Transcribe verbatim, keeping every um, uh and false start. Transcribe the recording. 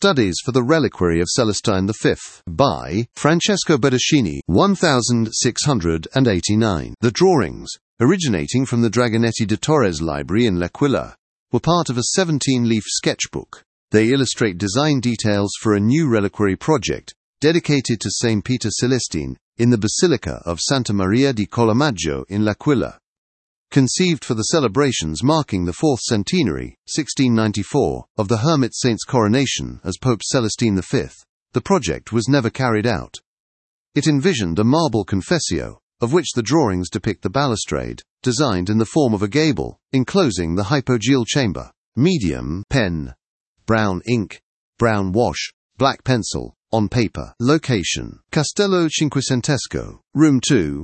Studies for the Reliquary of Celestine the Fifth by Francesco Bertoschini, sixteen eighty-nine. The drawings, originating from the Dragonetti de Torres Library in L'Aquila, were part of a seventeen-leaf sketchbook. They illustrate design details for a new reliquary project dedicated to Saint Peter Celestine in the Basilica of Santa Maria di Collomaggio in L'Aquila. Conceived for the celebrations marking the fourth centenary, sixteen ninety-four, of the Hermit Saint's coronation as Pope Celestine the Fifth, the project was never carried out. It envisioned a marble confessio, of which the drawings depict the balustrade, designed in the form of a gable, enclosing the hypogeal chamber. Medium, pen. Brown ink. Brown wash. Black pencil. On paper. Location: Castello Cinquecentesco, Room two,